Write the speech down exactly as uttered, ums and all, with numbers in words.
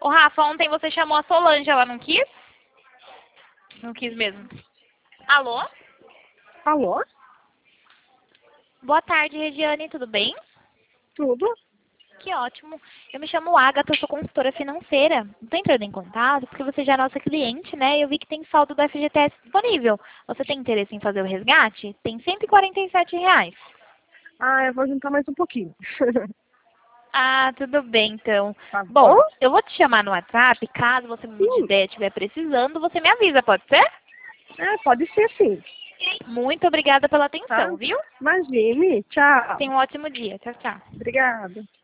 Ô, Rafa, ontem você chamou a Solange, ela não quis? Não quis mesmo. Alô? Alô? Boa tarde, Regiane, tudo bem? Tudo? Que ótimo. Eu me chamo Agatha, eu sou consultora financeira. Estou entrando em contato porque você já é nossa cliente, né? E eu vi que tem saldo do F G T S disponível. Você tem interesse em fazer o resgate? Tem cento e quarenta e sete reais. Ah, eu vou juntar mais um pouquinho. Ah, tudo bem, então. Tá Bom, bom? eu vou te chamar no WhatsApp. Caso você me mude de Sim. ideia e estiver precisando, você me avisa, pode ser? É, pode ser sim. Muito obrigada pela Tá? atenção, viu? Imagine. Tchau. Tenha um ótimo dia. Tchau, tchau. Obrigada.